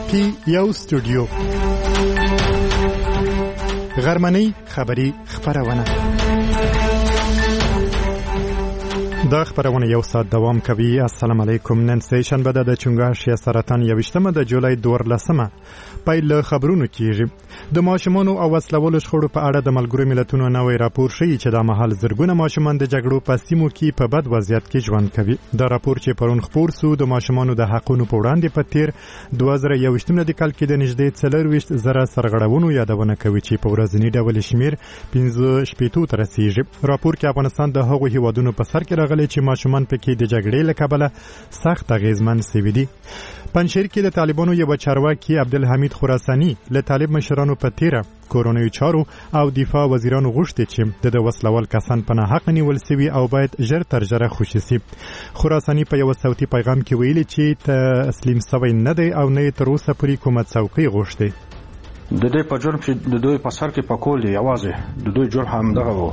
یو استودیو غرمنۍ خبری خبرونه دا خبرونه یو ساعت دوام کوي. السلام علیکم. نن سه شنبه د چنګاښ سرطان 28 د جولای 12 پیل خبرونه کیږي. د ماشومانو او وسلوالو شخړو په اړه د ملګرو ملتونو نوې راپور ښیي چې د مهال زرګونه ماشومان د جګړو په سیمو کې په بد وضعیت کې ژوند کوي. دا راپور چې پرون خپور شو د ماشومانو د حقونو په وړاندې په تیر 2021 د کال کې د نږدې 40 زره سرغړونو یادونه کوي چې په ورځنی ډول شمیر 15 ته رسیږي. راپور کې افغانستان د هغو هیوادونو په سر کې راغلی چې ماشومان پکې د جګړې له کبله سخت اغیزمن شوي دي. پنځیر کې د طالبانو یو چارواکي عبدالحمید خراساني له طالب مشرانو په تیره کورونی چارو او دفاع وزیرانو غوښتي چې د وسلوال کسان په ناحق نیول شوي او باید ژر تر ژره خوشي شي. خراساني په یو صوتي پیغام کې ویلي چې تسلیم شوی نه دی او نه تر اوسه پورې کومه څوکۍ غوښتي. د دې په جرم چې د دوی په سر کې پکول دی یوازې د دوی جرم هم دغه وو.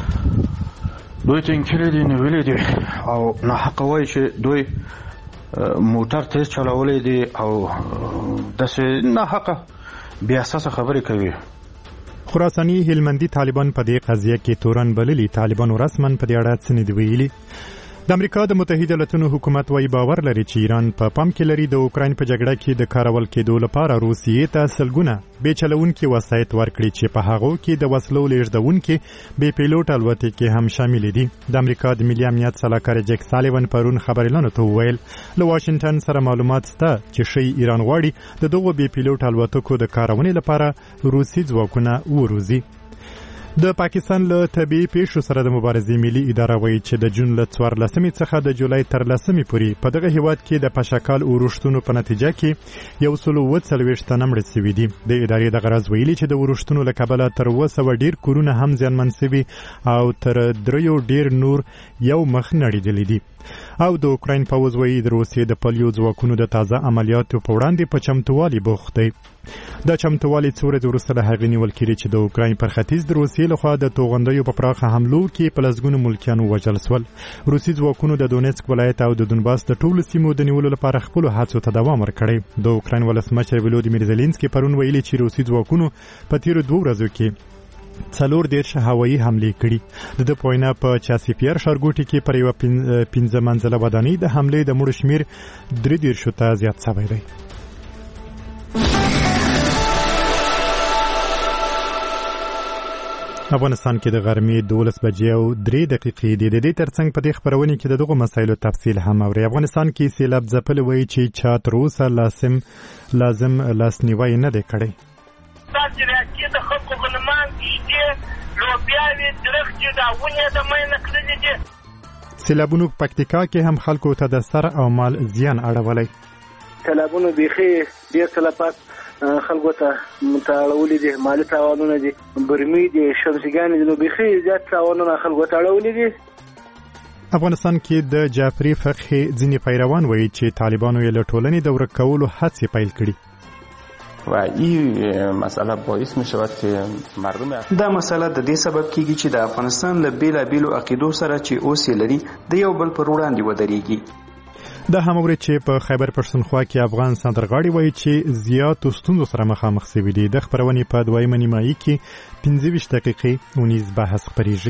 دوی ته انکړې دي نیولې دي او ناحق وایي چې دوی موټر تیز چلولې دي او داسې ناحقه بیا اساسه خبرې کوي. خراساني هلمندي طالبان په دې قضیه کې تورن بللي. طالبانو رسما په دې اړه څه نه دی ویلي. د امریکا د متحده ایالاتونو حکومت وايي باور لري چې ایران په پام کې لري د اوکراین په جګړه کې د کارول کېدو لپاره روسیې ته سلګونه بې چلونکي وسایط ورکړي چې په هغو کې د وسلو لیږدونکي بې پیلوټ الوتکې هم شامل دي. د امریکا د ملي امنیت سلاکار جک سالیون پرون خبريالانو ته وویل له واشنگټن سره معلومات شته چې شی ایران غواړي د دغو بې پیلوټ الوتکو د کارونې لپاره روسي ځواکونه وروزي. د پاکستان له طبيعي پیښو سره د مبارزې ملي اداره وایي چې د جون له 14 څخه د جولای تر 10 پورې په دغه هیواد کې د پشکال اورښتونو په نتیجه کې 140 تنه مړه شوي دي. د ادارې د غرض ویلي چې د اورښتونو له کبله تر 200 ډیر کورونه هم زیانمن شوي او تر 3 ډیر نور یو مخ نړیدلي دي. او د اوکراین پوځ وایي د روسیې د پلیو ځواکونو د تازه عملیاتو په وړاندې په چمتووالي بوخت دی. د چمتووالي څو ورځې وروسته له هغې نیول کېږي چې د اوکراین پر ختیځ د روسیې لخوا د توغندیو په پراخه حملو کې په لسګونو ملکیان ووژل شول. روسي ځواکونو د دونیتسک ولایت او د دونباس د ټولو سیمو د نیولو لپاره خپلو هڅو ته دوام ورکړی. د اوکراین ولسمشر ولودیمیر زيلنسکي پرون ویلي چې روسي ځواکونو په تیرو 2 ورځو کې 40 هوایي حملې کړي. د پوینا په چاسیپیر ښارګوټي کې پر یو 15 منزله ودانۍ د حملې د مړو شمیر 30 ته زیات شوی دی. افغانستان کې د غرمې 12 بجې او 3 دقیقې د دې ترڅنګ په دې خبرونه کې دغه مسایلو تفصیل هم اوري. افغانستان کې سیلاب ځپل وایي چې چا تر اوسه لازم لاسنیوي نه دی کړی. تاسو راځي د خلکو غلمان دي لوبیاوي درخت دا ونه د مې نکړلې دي. سیلابونو په پکتیکا کې هم خلکو ته د سر او مال زیان اړولی. سیلابونو بيخي ډیر تلفات خلکو ته متاړولې دي، مالی تاوانونه دي، برمي دي، شمسيګان دي، نو بيخي زیات تاوانونه خلکو ته اړولې دي. افغانستان کې د جعفری فقهي ځینې پیروان وایي چې طالبانو یې له ټولنې د ورک کولو هڅې پیل کړي. و این مسئله باعث می شود که مردم دا مسئله د دې سبب کیږي چې د افغانستان له بیلابیلو عقیدو سره چې اوس لري د یو بل پر وړاندې ودرېږي. دا هم اوري چې په خیبر پښتونخوا کې افغان سندرغاړي وایي چې زیات ستونزو سره مخامخ شوي دي. د خبرونې په دویمه نیمایي کې 15 دقیقې ونیز بحث خپریږي.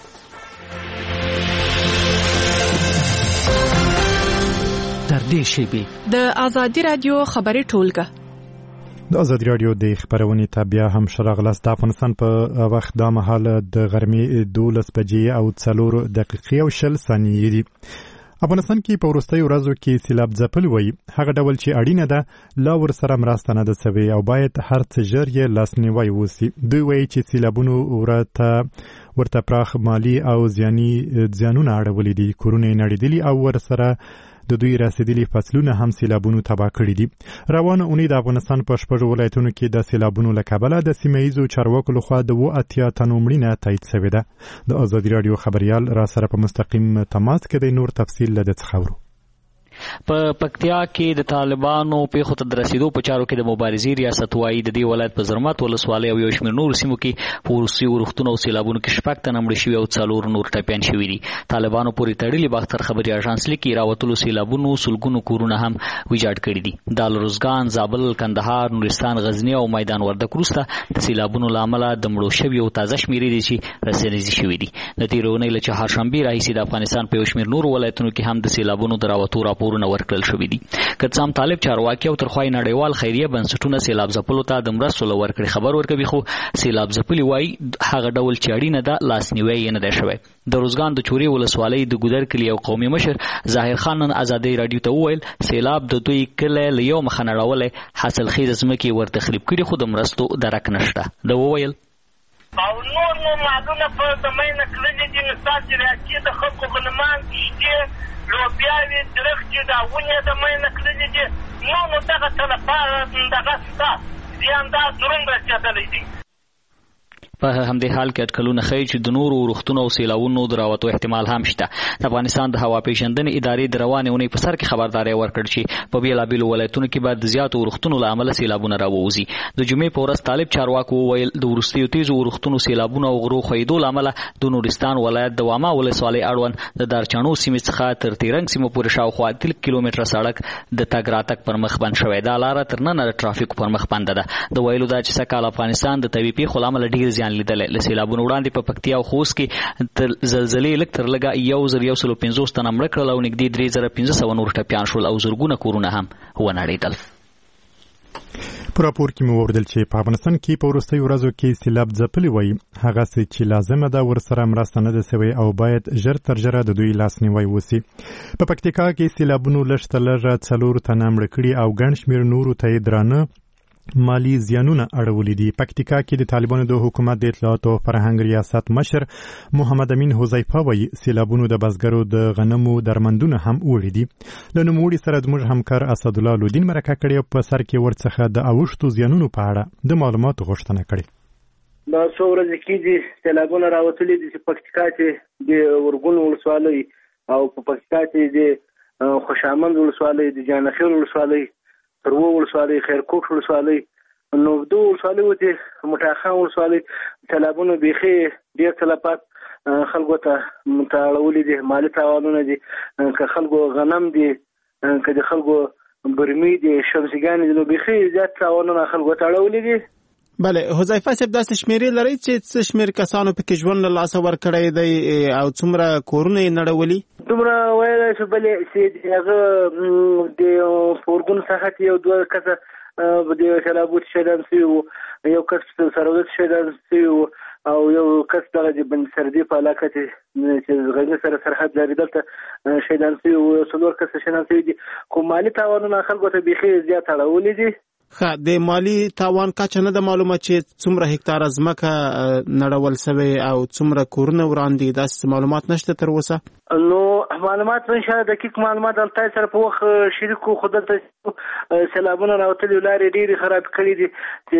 تر دې شیبې د ازادي رادیو خبري ټولګه د ازادي رادیو د خبرونې ته بیا هم شراغلاست. د افغانستان په وخت دا مهال د غرمې 12 بجې او 4 دقیقې او 20 ثانیې دي. افغانستان کې په وروستیو ورځو کې سیلاب ځپل وایي هغه ډول چې اړینه ده لا ورسره مرسته نه ده شوې او باید هر څه ژر یې لاسنیوی وشي. دوی وایي چې سیلابونو ورته پراخ مالی او زیانونه اړولي دي. کورونه یې نړېدلي او ورسره د دوی رسیدلي فصلونه هم سیلابونو تباه کړي دي. روانه اونۍ د افغانستان په 6 ولایتونو کې د سیلابونو له کبله د سیمه‌ییزو چارواکو لخوا د 80 تنو مړینه تایید شوې ده. د ازادي رادیو خبريال را سره په مستقیم تماس کې د نور تفصیل لده څخه ورو. په پکتیا کې د طالبانو پیښو ته د رسیدو په چارو کې د مبارزې ریاست وايي د دې ولایت په زرمت ولسوالۍ او یو شمېر نورو سیمو کې په وروستیو ورښتونو او سیلابونو کې 6 تنه مړه شوي او 4 نور ټپیان شوي دي. طالبانو پورې تړلي باختر خبري اژانس لیکي راوتلو سیلابونو سلګونو کورونه هم ویجاړ کړي دي. د روزګان، زابل، کندهار، نورستان، غزنی او میدان وردګ وروسته د سیلابونو له امله د مړو شوي او تازه شمیرې دي چې رسنیزي شوي دي. د تېرې اونۍ له چهارشنبې راهیسې د افغانستان په یو شمېر نورو ولایتونو کې هم د سیلابونو د راوتو راپورونه ورکړل شوي دي. که څه هم طالب چارواکي او ترخوای نړیوال خیریه بنسټونه سیلاب ځپلو ته د مرستو له ورکړې خبر ورکوي، خو سیلاب ځپلي وایي هغه ډول چې اړینه ده لاسنیوی یې نه دی شوی. د روزګان د چورې ولسوالۍ د ګودر کلي او قومي مشر ظاهر خان نن ازادۍ راډیو ته وویل سیلاب د دوی کلی له یو مخه نړولی حاصلخیزه ځمکې ور تخریب کړي، خو د مرستو درک نشته. ده وویل او نور مالونه په زمینه کړلي دي، نو ستاسې ریاستي د خلکو غنمان شتې لوبیاوې درختې دا ونې د منځه کړلي دي، نو دغه څه لپاره دغه شته زیان دا دروند رسېدلی دي. په همدې حال کې اټکلونه ښیي چې د نورو ورښتونو او سیلاوونو د راوتو احتمال هم شته. د افغانستان د هوا پیژندنې ادارې د روانې اونۍ په سر کې خبرداری ورکړ چې په بېلابېلو ولایتونو کې به د زیاتو ورښتونو له امله سیلابونه راووځي. د جمعې په ورځ طالب چارواکو وویل د وروستیو تیزو ورښتونو سیلابونو او غرو ښویېدو له امله د نورستان ولایت د واما ولسوالۍ اړوند د دارچڼو سیمې څخه تر تیرنګ سیمو پورې شاوخوا 3 کیلومتره سړک د تګ راتګ پر مخ بند شوی. دا لاره تر ننه د ټرافیکو پر مخ بنده ده. د ویلو دا چې سږکال افغانستان د طبیعي پیښو له امله ډېر زیان لیدلی. له سیلابونو وړاندې په پکتیا او خوست کې تر زلزلې لږ تر لږه 1150 تنه مړه کړل او نږدې 3500 نور ټپیان شول او زرګونه کورونه هم ونړېدل. په راپور کې مو وویل چې په افغانستان کې په وروستیو ورځو کې سیلاب ځپلي وایي هغه څه چې لازمه ده ورسره مرسته نه ده سوې او باید ژر تر ژره د دوی لاسنیوی وسي. په پکتیکا کې سیلابونو لږ تر لږه 4 تنه مړه کړي او ګڼ شمېر نورو ته یې درانه مالی زیانونه اړولي دي. پکتیکا کې د طالبانو د حکومت د اطلاعات او فرهنګ ریاست مشر محمد امین حذیفه وایي سیلابونو د بزګرو د غنمو درمندونه هم وړي دي. له نوموړي سره زموږ همکار اسدالله لودین مرکه کړې او په سر کې ورڅخه د اوښتو زیانونو په اړه د معلوماتو غوښتنه کړې. دا څو ورځې کېږي سیلابونه راوتلي دي چې پکتیکا کې د ورګون ولسوالۍ او په پکتیکا کې د خوشامند ولسوالۍ، د جانخیل ولسوالۍ، ترو ولسوالۍ، خیرکوټ ولسوالۍ، نوفدو ولسوالۍ او د مټاخان ولسوالۍ سیلابونو بیخي ډېر تلفات خلکو ته متاړولي دي. مالي تاوانونه دي، که خلکو غنم دي، که د خلکو برمي دي، شمسیګانې دي، نو بیخي زیات تاوانونه خلکو ته اړولي دي. بله حذیفه صاحب داسې شمیرې لرئ چې څه شمېر کسانو پکې ژوند له لاسه ورکړی دی او څومره کورونه یې نړولي؟ دومره ویلی شو بلې چې هغه د فورګون څخه یو 2 کسه د سیلابو شهیدان شوي وو، یو کس سروت شهیدان شوي وو او یو کس دغه د بند سردي په علاقه چې غزني سره سرحد لري دلته شهیدان شوي وو، 4 کسه شهیدان شوي دي. خو مالي تاوانونه خلکو ته بیخي زیات اړولي دي. د مالی تاوان کچه نه ده معلومه چې څومره هکتاره ځمکه نړول سوی او څومره کورونه وړاندې، داسې معلومات نشته تر اوسه؟ نو معلومات انشاء دقیق معلومات دلته سره په وخت شریکو خو دلته سیلابونه راوتلي لارې ډېرې خراب کړي دي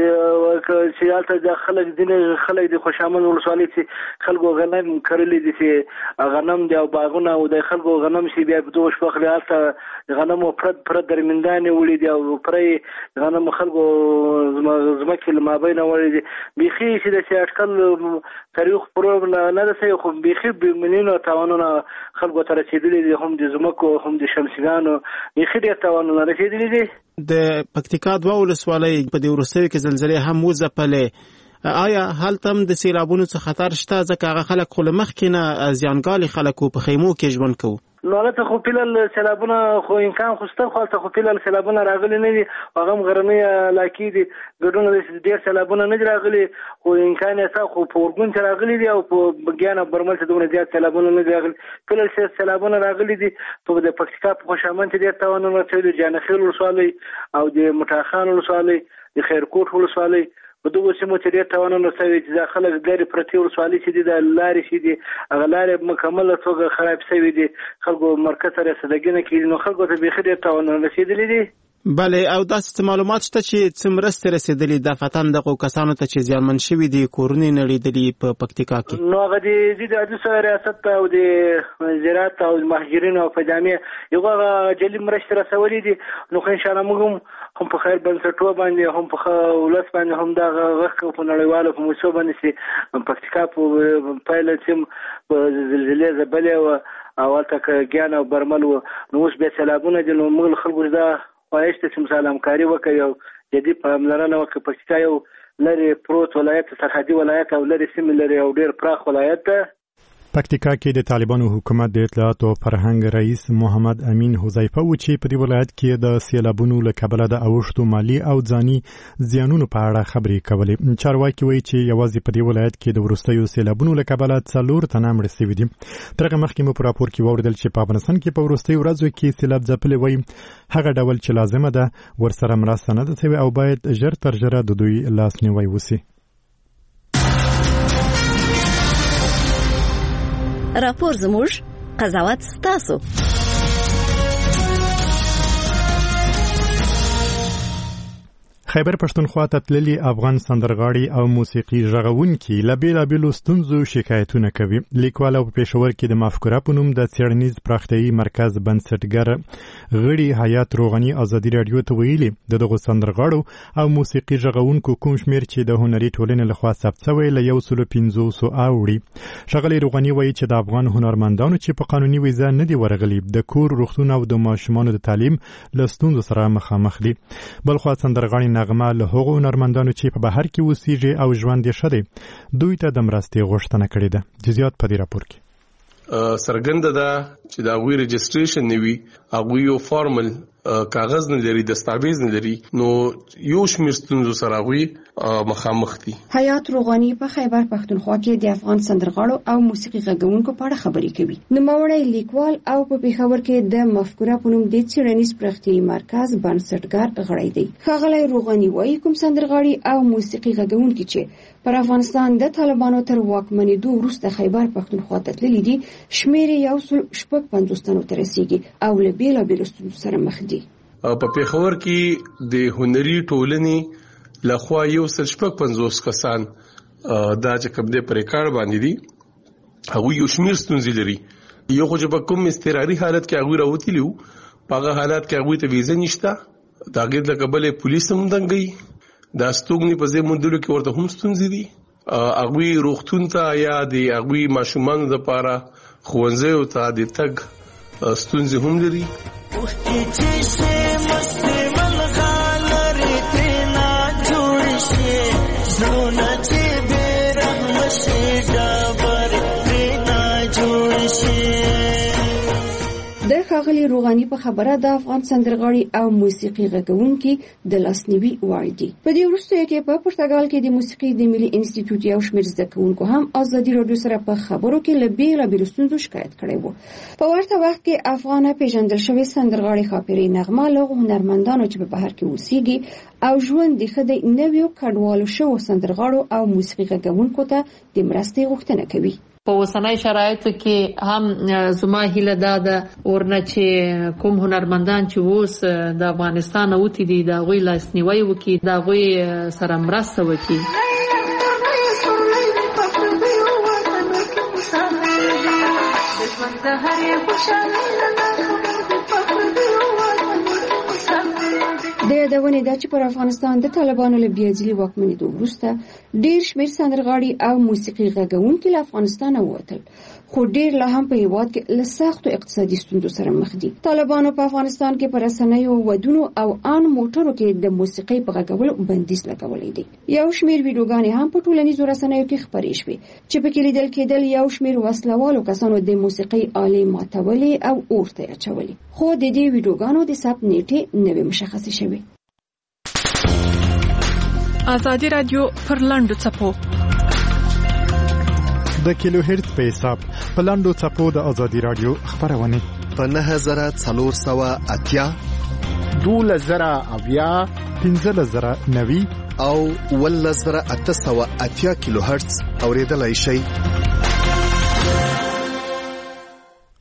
چې هلته د خلک ځینې خلک د خوشامند ولسوالۍ چې خلکو غنم کرلي دي چې غنم دي او باغونه او د خلکو غنم چې بیا په دغه شپه خلک هلته غنمو پرد درمندانې وړي دي او پرې غنم خلکو ځمکې له مابینه وړي دي. بیخي چې د اټکل تاریخ پرو نه ده صحیح، خو بیخي ملیونو تاوانونه خلکو ته رسېدلي دي، هم د ځمکو هم د شمسیګانو بیخي ډېر تاوانونه رسېدلي دي. د پکتیکا 2 ولسوالۍ په دې وروستیو کې زلزلې هم وځپلې. آیا هلته هم د سیلابونو څخه خطر شته؟ ځکه هغه خلک خو له مخکې نه زیانګالي خلک په خیمو کې ژوند کوو. نو هلته خو پیلل سیلابونه خو امکان خو شته، خو هلته خو پیلل سیلابونه راغلي نه دي، هغه هم غرنۍ علاقې دي، ګډونه ډېر سیلابونه نه دي راغلي، خو امکان یې شته. خو په اورګون کې راغلي دي او په بګیان او برمل کې دومره زیات سیلابونه نه دي راغلي. پیلل سیلابونه راغلي دي په د پکتیکا په خوشامند کې ډېر تاوانونه شوي، د جانخیل ولسوالۍ او د مټاخان ولسوالۍ، د خیرکوټ ولسوالۍ په دغو سیمو چې ډېر تاوانونه شوي چې دا خلک لرې پرتې ولسوالۍ چې دي د لارې چې دي هغه لارې مکمله توګه خراب شوي دي، خلکو مرکز سره رسېدګي نه کېږي، نو خلکو ته بیخي ډېر تاوانونه رسېدلي دي. بله، او داسې معلومات شته چې څه مرستې رسېدلې دفتن دغو کسانو ته چې زیانمن شوي دي کورونه نړېدلي په پکتیکا کې؟ نو هغه د عدالت ریاست او د زراعت او مهاجرینو او فجامې یو جلي مرستې رسولې دي. نو خو انشاءالله موږ هم په خیر بنسټو باندې هم په ولس باندې هم دا غږ په نړیوالو په موسسو باندې چې پکتیکا په پایله چې زلزلې ځپلې او هلته ګیان او برمل و، نو اوس بیا سیلابونه دي. نو موږ خلکو دا خواهش ته چې مثال همکاري وکړي او جدي پاملرنه وکړي. پکتیکا یو لرې پروت ولایت، سرحدي ولایت او لرې سیمې لري او ډېر پراخ ولایت ده. پکتیکا کې د طالبانو حکومت د اطلاعات او فرهنګ رئیس محمد امین حذیفه و چې په دې ولایت کې د سیلابونو له کبله د اوښتو مالی او ځاني زیانونو په اړه خبرې کولې. چارواکي وایي چې یوازې په دې ولایت کې د وروستیو سیلابونو له کبله 4 تنه مړه شوي دي. تر هغه مخکې مو په راپور کې واوریدل چې په افغانستان کې په وروستیو ورځو کې سیلاب ځپلې وایي هغه ډول چې لازمه ده ورسره مرسته نه ده شوې او باید ژر تر ژره د دوی لاسنیوی وشي. راپور زموږ، قضاوت ستاسو. خیبر پښتونخوا ته تللي افغان سندرغاړي او موسیقي غږونکي له بېلابېلو ستونزو شکایتونه کوي. لیکوال او په پېښور کې د مفکوره په نوم د څېړنیز پراختیایي مرکز بنسټګر غړي حیات روغني ازادي راډیو ته ویلي د دغو سندرغاړو او موسیقي غږونکو کوم شمېر چې د هنري ټولنې لخوا ثبت شوی له 150 اوړي. ښاغلي روغني وایي چې د افغان هنرمندانو چې په قانوني ویزه نه دي ورغلي د کور، روغتون او د ماشومانو د تعلیم له ستونزو سره مخامخ دي. بلخوا سندرغاړي نغمه له هغو هنرمندانو چې په بهر کې اوسېږي او ژوند یې ښه دی دوی ته د مرستې غوښتنه کړې ده. جزئیات په دې راپور کې څرګنده ده چې د هغوی رجسټریشن نه وي، هغوی یو فارمل کاغذ نه لري، دستاویز نه لري، نو یو شمېر ستونزو سره هغوی مخامخ دي. حیات روغاني په خیبر پښتونخوا کې د افغان سندرغاړو او موسیقي غږونکو په اړه خبرې کوي. نوموړی لیکوال او په پېښور کې د مفکوره په نوم د څېړنیز پراختیایي مرکز بنسټګر غړی دی. ښاغلی روغاني وایي کوم سندرغاړي او موسیقي غږونکي چې پر افغانستان د طالبانو تر واکمنېدو وروسته خیبر پښتونخوا ته تللي دي شمېر یې 150 تنو ته رسېږي او له بېلابېلو ستونزو سره مخ دي. په پېښور کې د هنري ټولنې لخوا 150 کسان دا چې کوم دې پر ریکارډ باندې دي هغوی یو شمېر ستونزې لري. یو خو چې په کوم اضطراري حالت کې هغوی راوتلي وو په هغه حالت کې هغوی ته ویزه نشته، د هغې له کبله پولیس هم دنګوي، دا ستوګنې په ځای موندلو کې ورته هم ستونزې دي. هغوی روغتون ته یا د هغوی ماشومانو دپاره ښوونځیو ته د تګ ستونزې هم لري. د ښاغلي روغاني په خبره د افغان سندرغاړي او موسیقي غږونکي د لاسنیوي وړ دي. په دې وروستیو کې په پرتګال کې د موسیقي د ملي انسټیټیوټ یو شمېر زده کوونکو هم ازادي راډیو سره په خبرو کې له بېلابېلو ستونزو شکایت کړی و. په ورته وخت کې افغانه پیژندل شوې سندرغاړې ښاپیرې نغمه له هنرمندانو چې په بهر کې اوسېږي او ژوند یې ښه دی نویو کډوالو شوو سندرغاړو او موسیقي غږونکو ته د مرستې غوښتنه کوي. په اوسنۍ شرایطو کې هم زما هیله دا ده ورنه چې کوم هنرمندان چې اوس د افغانستان اوتی دي د هغوی لاسنیوی وکړي، د هغوی سره مرسته وکړي. د یادونې ده چې پر افغانستان د طالبانو له بېعدلي واکمنېدو وروسته ډېر شمېر سندرغاړي او موسیقي غږونکي له افغانستانه ووتل، خو ډېر لا هم په هېواد کې له سختو اقتصادي ستونزو سره مخ دي. طالبانو په افغانستان کې په رسنیو، ودونو او ان موټرو کې د موسیقۍ په غږولو بندیز لګولی دی. یو شمېر ویډیوګانې هم په ټولنیزو رسنیو کې خپرې شوې چې پکې لیدل کېدل یو شمېر وسلوالو کسانو د موسیقۍ آلې ماتولې او اور ته یې اچولې، خو د دې ویډیوګانو د ثبت نیټې نه وې مشخصې شوې. ازادي راډیو پر لاندو څپو د کیلو هرتز په حساب په لاندو څپو د ازادي راډیو خبرونه په 9480 12090 15090 او 11880 کیلو هرتز اوریدلای شئ.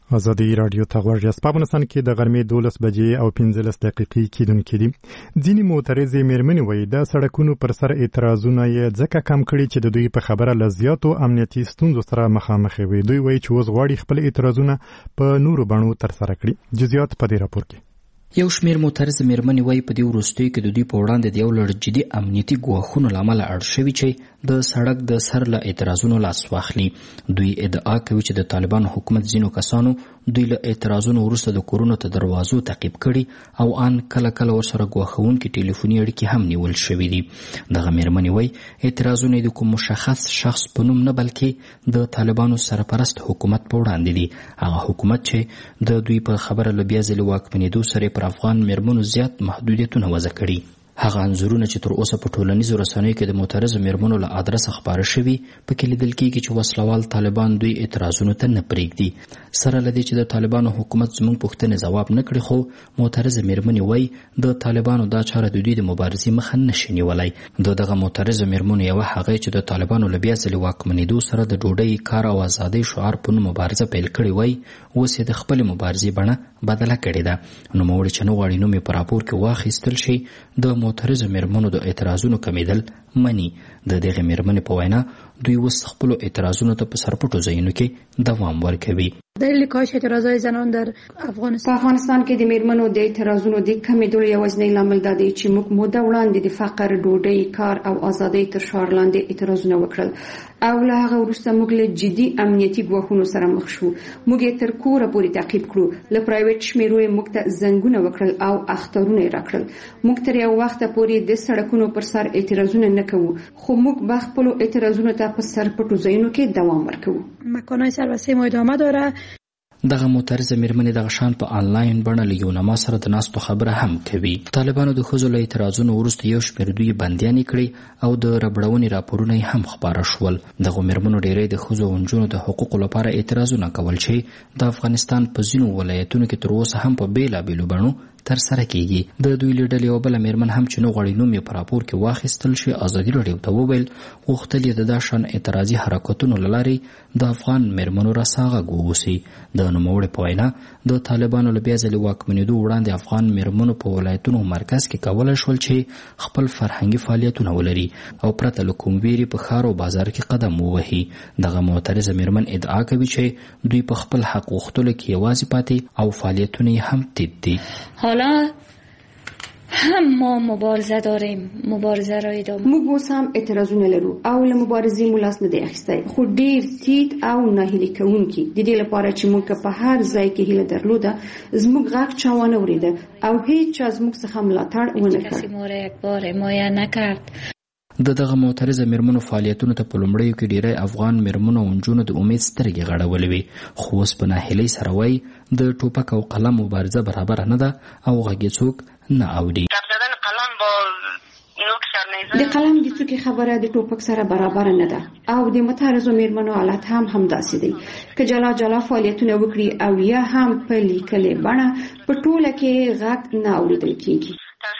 آزادی رادیو ته غوږ یاست. په افغانستان کې د غرمې 12 بجې او 15 دقیقې کېدونکې دي. ځینې معترضې مېرمنې وایي د سړکونو پر سر اعتراضونه یې ځکه کم کړي چې د دوی په خبره له زیاتو امنیتي ستونزو سره مخامخ وي. دوی وایي چې اوس غواړي خپل اعتراضونه په نورو بڼو ترسره کړي. جزئیات په دې راپور کې. یو شمیر معترض مېرمنې وایي په دې وروستیو کې د دوی په وړاندې د یو لړ جدي امنیتي ګواښونو له امله اړ شوي چې د سړک د سر له اعتراضونو لاس واخلي. دوی ادعا کوي چې د طالبانو حکومت ځینو کسانو دوی له اعتراضونو وروسته د کورونو ته دروازو تعقیب کړي او ان کله کله ورسره ګواښونکي ټلیفوني اړیکې هم نیول شوي دي. دغه مېرمنې وایي اعتراضونه د کوم مشخص شخص په نوم نه بلکې د طالبانو سرپرست حکومت په وړاندې دي. هغه حکومت چې د دوی په خبره له بیا ځلې واکمنېدو سره پر افغان مېرمنو زیات محدودیتونه وضع کړي. هغه انځورونه چې تر اوسه په ټولنیزو رسنیو کې د معترضو مېرمنو له ادرسه خپاره شوي پکې لیدل کېږي چې وسلوال طالبان دوی اعتراضونو ته نه پرېږدي. سره له دې چې د طالبانو حکومت زموږ پوښتنې ځواب نه کړي، خو معترضه مېرمنې وایي د طالبانو دا چاره د دوی د مبارزې مخه نشي نیولی. د دغه معترضو مېرمنو یوه هغه چې د طالبانو له بیا ځلې واکمنېدو سره د ډوډۍ، کار او ازادۍ شعار په نوم مبارزه پیل کړې وایي اوس یې د خپلې مبارزې بڼه بدله کړې ده. نوموړې چې نه غواړي نوم یې په راپور کې واخیستل شي د معترضو مېرمنو د اعتراضونو کمیدل مني. د دغه مېرمنې په وینا دوی اوس خپلو اعتراضونو ته په سرپټو ځایونو کې دوام ورکوي. دلیل کاهش اعتراضهای زنان در افغانستان کې د مېرمنو د اعتراضونو د کمیدلو یوازینی لامل دا دی چې موږ موده وړاندې د فقر، ډوډۍ، کار او ازادۍ تر شعار لاندې اعتراضونه وکړل او له هغه وروسته موږ له جدي امنیتي ګواښونو سره مخ شو. موږ یې تر کوره پورې تعقیب کړو. له پرایویټ شمیرو یې موږ ته زنګونه وکړل او اخترونه یې راکړل. موږ تر یو وخته پورې د سړکونو پر سر اعتراضونه نه کوو، خو موږ به خپلو اعتراضونو ته په سرپټو ځایونو کې دوام ورکوو. مکانهای سربسته ما ادامه داره. دغه معترضه مېرمنې دغه شان په آنلاین بڼه له یونما سره د ناستو خبره هم کوي. طالبانو د ښځو له اعتراضونو وروسته یو شمېر دوی بندیانې کړي او د ربړونې راپورونه یې هم خپاره شول. دغو مېرمنو ډېری د ښځو او نجونو د حقوقو لپاره اعتراضونه کول چې د افغانستان په ځینو ولایتونو کې تر اوسه هم په بېلابېلو بڼو ترسره کیږي. د دوی له ډلې یوه بله مېرمن هم چې نه غواړي نوم یې په راپور کې واخیستل شي ازادي راډیو ته وویل غوښتل یې د دا شان اعتراضي حرکتونو له لارې د افغان مېرمنو رساغږ ووسي. د نوموړې په وینا د طالبانو له بیا ځلې واکمنېدو وړاندې افغان مېرمنو په ولایتونو مرکز کې کولی شول چې خپل فرهنګي فعالیتونه ولري او پرته له کوم ویرې په ښار او بازار کې قدم ووهي. دغه معترضه مېرمن ادعا کوي چې دوی په خپل حق غوښتلو کې یوازې پاتې او فعالیتونه یې هم تید دي. حالا هم ما مبارزه داریم، مبارزه را ادامه. موږ اوس هم اعتراضونه لرو او له مبارزې مو لاس نه دی اخیستی، خو ډیر تیت او ناهیلي کوونکي. د دې لپاره چې موږ په هر ځای کې هیله درلوده زموږ غږ چا ونه اورېده او هیڅ چا زموږ څخه ملاتړ ونه کړ. کسی ما را یک بار حمایه نکرد. د دغه معترضه مېرمنو فعالیتونو ته په لومړیو کې ډیری افغان مېرمنو او نجونو د امید سترګې غړولې وې، خو اوس په ناهیلۍ سره وایي د ټوپک او قلم مبارزه برابره نه ده او غږ یې څوک نه اوري. د قلم د څوکې خبره د ټوپک سره برابر نه ده او د متحرزو مېرمنو حالت هم همداسې دی. که جلا جلا فعالیتونه وکړي او یا هم په لیکلې بڼه په ټوله کې غږ نه اورېدل کېږي.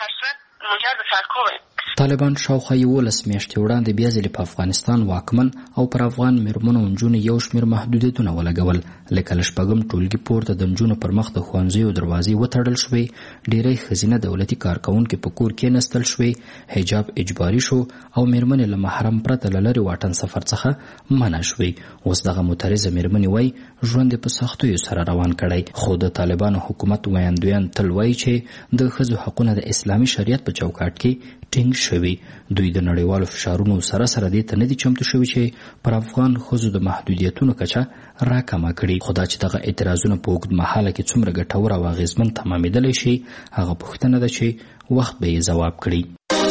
طالبان شاوخوا 11 میاشتې وړاندې بیا ځلې په افغانستان واکمن او پر افغان مېرمنو او نجونو یو شمېر محدودیتونه ولګول. لکه له شپږم ټولګي پورته د نجونو پر مخ د ښوونځیو دروازې وتړل شوې، ډېری ښځینه دولتي کارکوونکي په کور کېنستل شوې، حجاب اجباري شو او مېرمنې له محرم پرته له لرې واټن سفر څخه منع شوې. اوس دغه معترضه مېرمنې وایي ژوند یې په سختیو سره روان کړی، خو د طالبانو حکومت ویاندویان تل وایي چې د ښځو حقونه د اسلامي شریعت په چوکاټ کې ټینګ شوي. دوی د نړیوالو فشارونو سره سره دې ته نه دي چمتو شوي چې پر افغان ښځو د محدودیتونو کچه راکمه کړي. خو دا چې دغه اعتراضونه په اوږد مهاله کې څومره ګټور او اغېزمن تمامېدلی شي هغه پوښتنه ده چې وخت به یې ځواب کړي.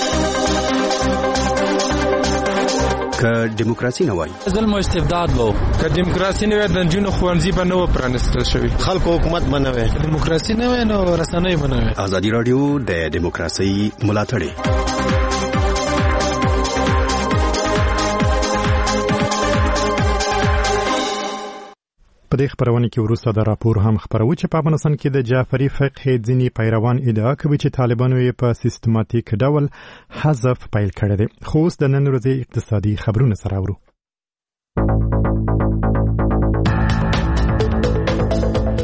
که دیموکراسي نه وای ظلم او استبداد وو، که دیموکراسي نه وای د نجونو ښوونځي به نه و پرانیستل شوي، خلکو حکومت به نه وای، دیموکراسي نه وای نو رسنۍ به نه وای. ازادي راډیو د دیموکراسي ملاتړی. په دې خبرونه کې وروسته د راپور هم خبرو چې په افغانستان کې د جعفری فقه ځینې پیروان ادعا کوي چې طالبانو یې په سیستماتیک ډول حذف پیل کړی دی. خو اوس د نن ورځې اقتصادي خبرونه سره اورو.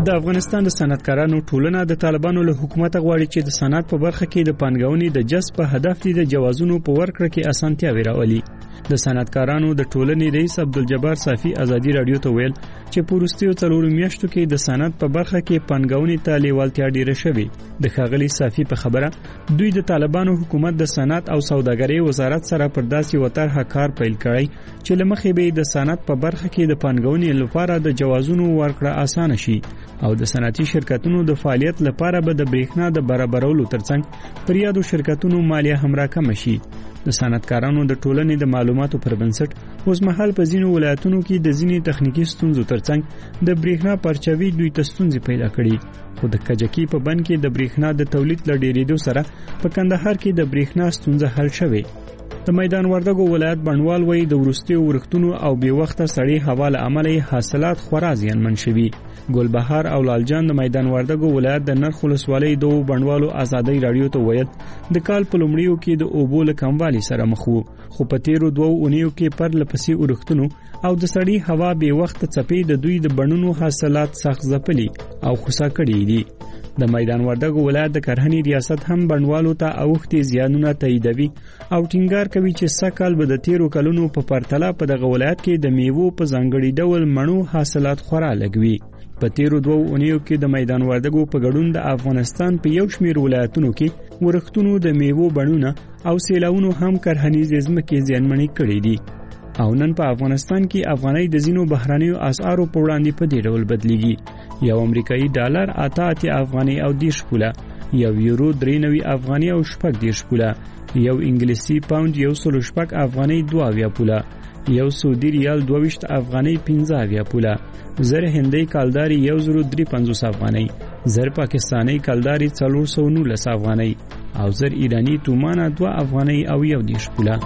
د افغانستان د صنعتکارانو ټولنه د طالبانو له حکومت غواړي چې د صنعت په برخه کې د پانګونې د جذب په هدف د جوازونو په ورکړه کې اسانتیاوي راولي. د صنعتکارانو د ټولنې رئیس عبدالجبار صافي ازادي رادیو ته ویل چې په وروستیو 4 میاشتو کې د صنعت په برخه کې پانګونې ته لیوالتیا ډیره شوې. د ښاغلي صافي په خبره دوی د طالبانو حکومت د صنعت او سوداګرۍ وزارت سره پر داسې وطرحه کار پیل کړی چې لمخې به د صنعت په برخه کې د پانګونې لپاره د جوازونو ورکړه اسانه شي او د صنعتي شرکتونو د فعالیت لپاره به د بریښنا د برابرولو ترڅنګ پر یادو شرکتونو مالیه هم راکم شي. د صنعتکارانو د ټولنې د معلوماتو پر بنسټ اوس مهال په ځینو ولایتونو کې د ځینې تخنیکی ستونزو ترڅنګ د بریښنا پرچاوي دوی ته ستونزې پیدا کړي. خو د کجکی په بند کې د بریښنا د تولید له ډیرېدو سره په کندهار کې د بریښنا ستونزه حل شوې. د میدان وردګو ولایت بڼوال وایي د وروستیو ورښتونو او بې وخته سړې هوا له امله حاصلات خورا زیانمن شوي. ګلبهار او لالجان د میدان وردګو ولایت د نرخ ولسوالۍ دوه بڼوالو ازادۍ رادیو ته ویل د کال په لومړیو کې د اوبو له کموالي سره مخ وو، خو په تیرو 2 اونیو کې پر لپسې ورښتونو او د سړې هوا بې وخته څپې د دوی د بڼونو حاصلات سخت ځپلي او خوسا کړي دي. د میدان وردګو ولایت د کرهنې ریاست هم بڼوالو ته اوښتي زیانونه تاییدوي او ټینګار کوي چې سږکال به د تیرو کلونو په پرتله په دغه ولایت کې د میوو په ځانګړي ډول مڼو حاصلات خورا لږ. په تیرو 2 اونیو کې د میدان وردګو په ګډون د افغانستان په یو شمیر ولایتونو کې ورښتونو د میوو بڼونه او سیلاونو هم کرهنیزې ځمکې زیانمنې کړې دي. او نن په افغانستان کې افغانۍ د ځینو بهرنیو اسعارو په وړاندې په دې ډول بدلیږي. یو امریکایي ډالر 88 افغانۍ او 10 پوله، یو یورو 93 افغانۍ او 40 پوله، یو انګلیسي پاوند 116 افغانۍ 22 پوله، یو سعودي ریال 22 افغانۍ 15 پوله، زر هندۍ کالداري 1053 افغانۍ، زر پاکستاني کالداري 419 افغانۍ او زر ایرانی تومانه 2 افغانۍ او 10 پوله.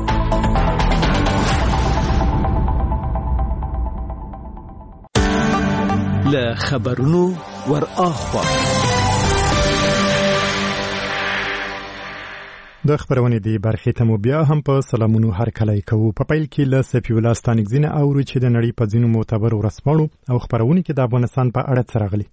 له خبرونو ور اخوا د خبرونې دی برخې ته مو بیا هم په سلامونو هرکلی کوو. په پیل کې له سفی الله ستانکزینه اورو چې د نړۍ په ځینو معتبرو ورځپاڼو او خبرونې کې د افغانستان په اړه څه راغلي.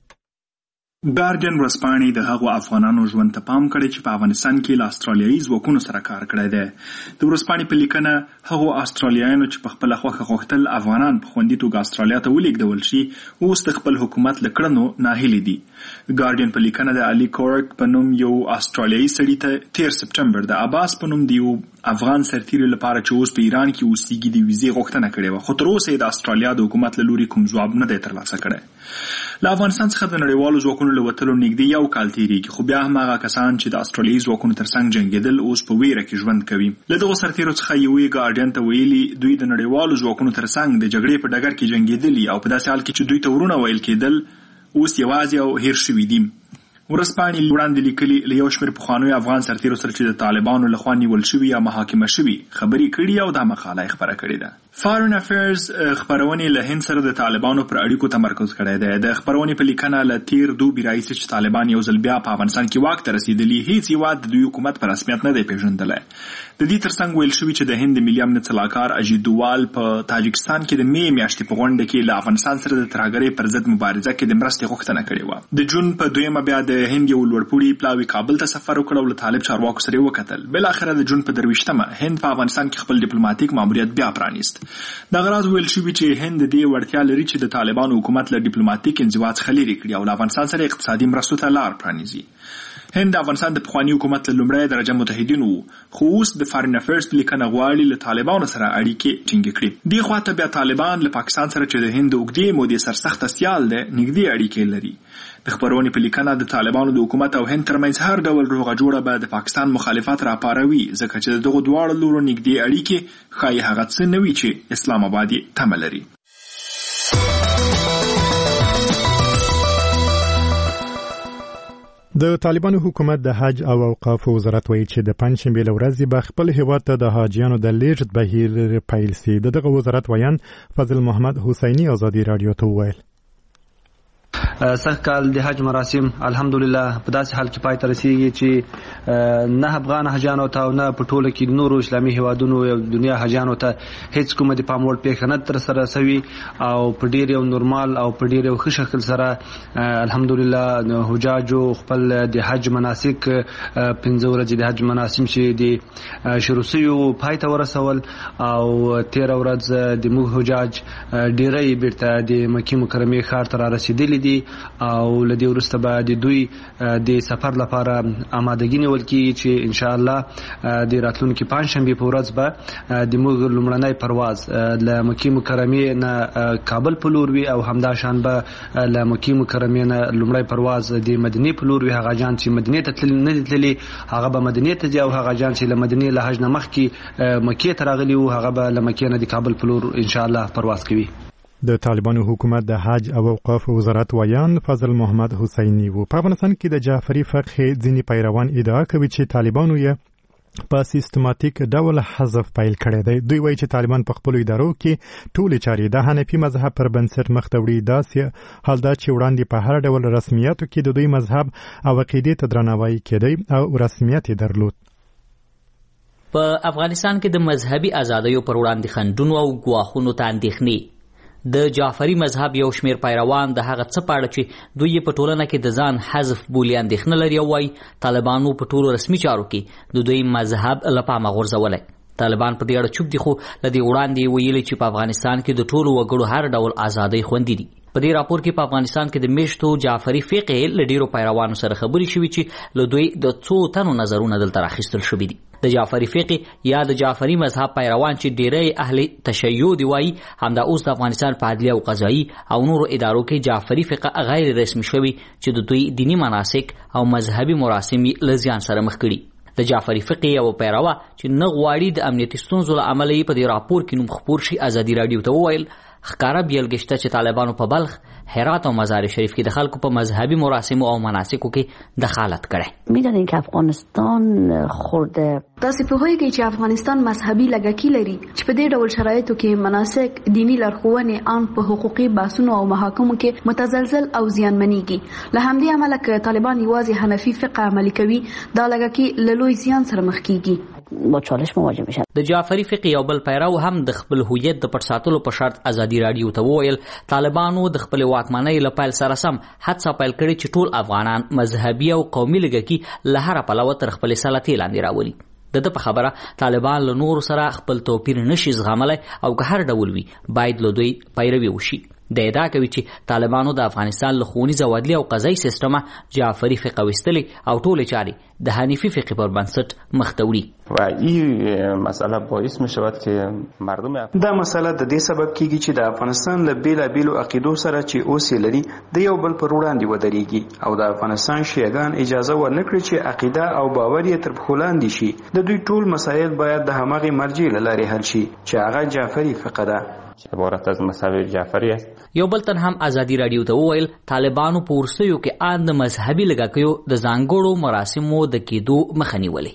ګارډین ورځپاڼې د هغو افغانانو ژوند ته پام کړی چې په افغانستان کې له استرالیایي ځواکونو سره کار کړی دی. د ورځپاڼې په لیکنه هغو استرالیایانو چې په خپله خوښه غوښتل افغانان په خوندي توګه استرالیا ته ولېږدول شي اوس د خپل حکومت له کړنو ناهیلي دي. ګارډین په لیکنه د علي کورک په نوم یو استرالیایي سړي ته 13 سپټمبر د عباس په نوم د یو افغان سرتیري لپاره چې اوس په ایران کې اوسېږي د ویزې غوښتنه کړې وه، خو تر اوسه یې د استرالیا د حکومت له لوري کوم ځواب نه دی ترلاسه کړی. له افغانستان څخه د نړیوالو ځواکونو له وتلو نږدې 1 کال تېرېږي، خو بیا هم هغه کسان چې د استرالیایي ځواکونو ترڅنګ جنګېدل اوس په ویره کې ژوند کوي. له دغو سرتیرو څخه یوې ګارډین ته ویلي دوی د نړیوالو ځواکونو ترڅنګ د جګړې په ډګر کې جنګېدلي او په داسې حال کې چې دوی ته ورونه ویل کېدل اوس یوازې او هیر شوي دي. ورځپاڼې وړاندې لیکلي له یو شمېر پخوانیو افغان سرتیرو سره چې د طالبانو لخوا نیول شوي یا محاکمه شوي خبرې کړي او دا مقاله یې خپره کړې ده. فارن افیرز خبرونې له هند سره د طالبانو پر اړیکو تمرکز کړی دی. د خبرونې په لیکنه له تیر دوبي راهیسې چې طالبان یو ځل بیا په افغانستان کې واک ته رسېدلي هیڅ هېواد د دوی حکومت په رسمیت نه دی پېژندلی. د دې ترڅنګ ویل شوي چې د هند د ملي امنیت سلاکار اجیت دووال په تاجکستان کې د مې میاشتې په غونډه کې له افغانستان سره د ترهګرۍ پر ضد مبارزه کې د مرستې غوښتنه کړې وه. د جون په 2 بیا د هند یو لوړپوړي پلاوي کابل ته سفر وکړ او له طالب چارواکو سره یې وکتل. بالاخره د جون په 23 هند په افغانستان کې خپل ډیپلوماټیک ماموریت بیا پرانیست. دغه راز ویل شوي چې هند د دې وړتیا لري چې د طالبانو حکومت له ډیپلوماټیک انزوا څخه لرې کړي او له افغانستان سره اقتصادي مرستو ته لار پرانیزي. هند د افغانستان د پخواني حکومت له لومړۍ درجه متحدین وو، خو اوس د فارن افیرز په لیکنه غواړي له طالبانو سره اړیکې ټینګې کړي. دې خواته بیا طالبان له پاکستان سره چې د هند د اوږدې مودې سرسخته سیال دی نږدې اړیکې لري. د خبرونې په لیکنه د طالبانو د حکومت او هند ترمنځ هر ډول روغه جوړه به د پاکستان مخالفت راپاروي، ځکه چې د دغو دواړو لورو نږدې اړیکې ښایي هغه څه نه وي چې اسلام آباد یې تمه لري. د طالبانو حکومت د حج او اوقاف وزارت وایي چې د پنځشنبې له ورځې به خپل هیواد ته د حاجیانو د لیږد بهیر پیل سي. دغه وزارت ویان فضل محمد حسیني ازادي رادیو ته وویل سږ کال د حج مراسم الحمدلله په داسې حال کې پای ته رسیږي چې نه افغان حاجانو ته او نه په ټوله کې نورو اسلامي هیوادونو او دنیا حاجانو ته هیڅ کومه د پام وړ پیښه نه تر سره شوې او په ډیر یو نورمال او په ډیر یو ښه شکل سره الحمدلله حجاجو خپل د حج مناسک 15 ورځې د حج مراسم چې د شروع شوي پای ته ورسول او 13 ورځ د موږ حجاج ډیری بیرته د مکې مکرمې ښار ته را رسیدلي دي او له دې وروسته به د دوی د سفر لپاره آمادګي نیول کېږي چې انشاءالله د راتلونکي پنجشنبې په ورځ به د موږ لومړنی پرواز له مکې مکرمې نه کابل په لور وي او همداشان به له مکې مکرمې نه لومړی پرواز د مدینې په لور وي. هغه جان چې مدینې ته نه دي تللي هغه به مدینې ته ځي او هغه جان چې له مدینې له حج نه مخکې مکې ته راغلي وو هغه به له مکې نه د کابل په لور انشاءالله پرواز کوي. د طالبانو حکومت د حج او اوقاف وزارت ویان فضل محمد حسینی وو. په افغانستان کې د جعفری فقه ځینې پیروان ادعا کوي چې طالبانو یې په سیستماتیک ډول حذف پیل کړی دی. دوی وایي چې طالبان په خپلو ادارو کې ټولې چارې د حنفي مذهب پر بنسټ مخ ته وړي. داسې حال دا چې وړاندې په هر ډول رسمیاتو کې د دوی مذهب او عقیدې ته درناوی کېدی او رسمیت یې درلود. په افغانستان کې د مذهبي ازادیو پر وړاندې خنډونو او ګواښونو ته اندېښنې د جعفری مذهب یو شمیر پیروان د هغه څه په اړه چې دوی په ټولنه کې د ځان حذف بولي اندېښنه لري او وایي طالبانو په ټولو رسمي چارو کې د دوی مذهب له پامه غورځولی. طالبان په دې اړه چوپ دي خو له دې وړاندې ویلي چې په افغانستان کې د ټولو وګړو هر ډول ازادۍ خوندي دي. په دې راپور کې په افغانستان کې د میشتو جعفری فقه له ډیرو پیروانو سره خبرې شوې چې له دوی د څو تنو نظرونه دلته راخیستل شوي دي. د جعفری فقه یا د جعفری مذهب پیروان چې ډیری اهل تشیع دی وایي همدا اوس د افغانستان په عدلیه او قضایي او نورو ادارو کې جعفری فقه غیر رسمي شوي چې د دوی دینی مناسک او مذهبي مراسم له زیان سره مخ کړي. د جعفری فقه یو پیروا چې نه غواړي د امنیتي ستونزو له امله یې په دې راپور کې نوم خپور شي ازادي راډیو ته وویل ښکاره بیلګه شته چې طالبانو په بلخ، هرات او مزار شریف کې د خلکو په مذهبي مراسمو او مناسکو کې دخالت کړي. میدونین که افغانستان خورده تاسو په هوی کې چې افغانستان مذهبي لګکی لري چې په دې ډول شرایطو کې مناسک دینی لارښوونې ان په حقوقي بحثونو او محاکمو کې متزلزل او زیانمنېږي. له همدې امله که طالبان یوازې حنفي فقه عملي کوي دا لګکی له لوی زیان سره مخ کیږي. با چالش مواجه میشن. د جعفری فقه یو بل پیرو هم د خپل هویت د پټ ساتلو په شرط ازادي راډیو ته وویل طالبانو د خپل واکمنۍ له پیل سره سم هڅه پیل کړې چې ټول افغانان مذهبي او قومي لږکي له هر پلوه تر خپل سلطې لاندې راولي. د په خبره طالبان له نور سره خپل توپیر نشي زغملای او که هر ډول وي باید له دوی پیروي وشي. د ادعا کوي چې طالبانو د افغانستان له ښوونیز او عدلي او قضایي سیستمه جعفری فقه ویستلې او ټولې چارې د حنیفي فقه پر بنسټ مخ ته وړي. و این مسئله باعث می شود که مردم دا مسئله د دې سبب کیږي چې د افغانستان له بیلابیلو عقیدو سره چې اوس لري د یو بل پر وړاندې ودرېږي او د افغانستان شیعهګان اجازه ورنکړي چې عقیده او باور یې تر پښو لاندې شي. د دوی ټول مسایل باید د همغې مرجع له لارې حل شي چې هغه جعفری فقه ده. عبارت از مذهب جعفری است. یو بل تن هم ازادي راډیو ته وویل طالبانو په ورسیو کې ان د مذهبي لګاکیو د ځانګړو مراسمو د کېدو مخه نیولې.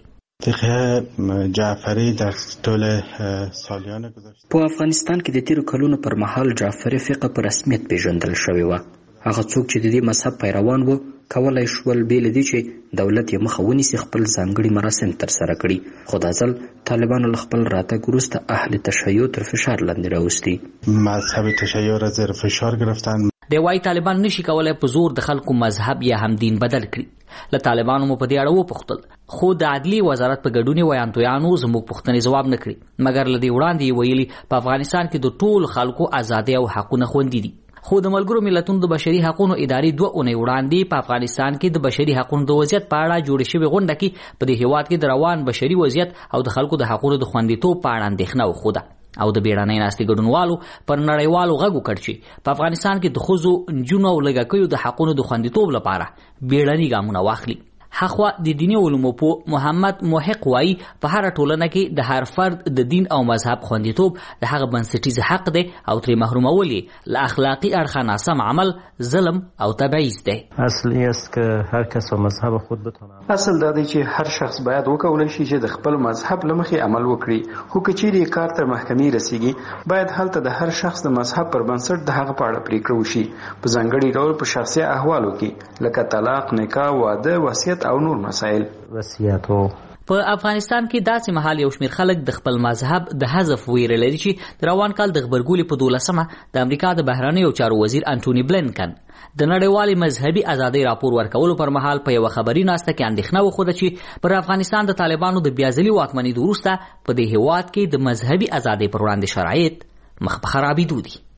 فقه جعفری در طول سالیان گذشته په افغانستان کې د تیرو کلونو پر مهال جعفری فقه په رسمیت پیژندل شوی و. هغه څوک چې د دې مذهب پیروان وو کولای شول بیل دي چې دولت یې مخه ونیسي خپل ځانګړي مراسم تر سره کړي. خو دا ځل طالبانو له خپل راتګ وروسته اهل تشیع تر فشار لاندې راوستي. مذهب تشیع را زیر فشار گرفتن. دی وايي طالبان نشي کولای په زور د خلکو مذهب یا هم دین بدل کړي. له طالبانو مو په دې اړه وپوښتل خو د عدلي وزارت په ګډون ویانتویانو زموږ پوښتنې ځواب نه کړي مګر له دې وړاندې ویلي په افغانستان کې د ټول خلکو ازادي او حقونه خوندي دي. خو د ملګرو ملتونو د بشري حقوقو ادارې 2 اونۍ وړاندې په افغانستان کې د بشري حقوقو د وضعیت په اړه جوړې شوې غونډه کې په دې هیواد کې د روان بشري وضعیت او د خلکو د حقوقو د خوندیتوب په اړه اندېښنه وښوده او د بیړنۍ ناستې ګډونوالو پر نړیوالو غږ وکړ چې په افغانستان کې د ښځو، نجونو او لږکیو د حقوقو د خوندیتوب لپاره بیړني ګامونه واخلي. هغه د دیني علومو په محمد محق وایي په هر ټولنه کې د هر فرد د دین او مذهب خوندیتوب د هغه بنسټیز حق دی او ترې محرومول له اخلاقی اړخه ناسم عمل ظلم او تبعیض دی. اصلی است که هر کس و مذهب خود بتونه. اصل دا دی چې هر شخص باید وکولای شي چې د خپل مذهب لمخې عمل وکړي، خو که چیرې کار تر محکمې رسیږي باید هلته د هر شخص د مذهب پر بنسټ د هغه په اړه پریکړه وشي په ځانګړي ډول په شخصي احوالو کې لکه طلاق، نکاح، واده، وصیت او نور مسایل. وصیت په افغانستان کې داسې مهال یو شمېر خلک د خپل مذهب د حذف ویره لري چې د روان کال د غبرګولي په 12مه د امریکا د بهرنیو چارو وزیر انټونی بلینکن د نړیوالې مذهبي ازادۍ راپور ورکولو پر مهال په یو خبري ناسته کې اندېښنه وښوده چې پر افغانستان د طالبانو د بیازلي واکمنۍ وروسته په دې هیواد کې د مذهبي ازادۍ پر وړاندې شرایط مخ په خرابېدو دي.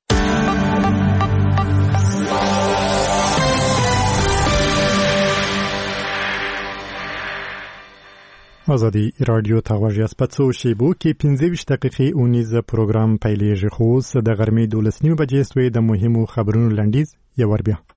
آزادی رادیو ته غوږ یاست. په څو شیبو کې 15 دقیقې اونیز پروګرام پیلېږي، خو اوس د غرمې 12 بجې سوې د مهمو خبرونو لنډیز یو ور بیا.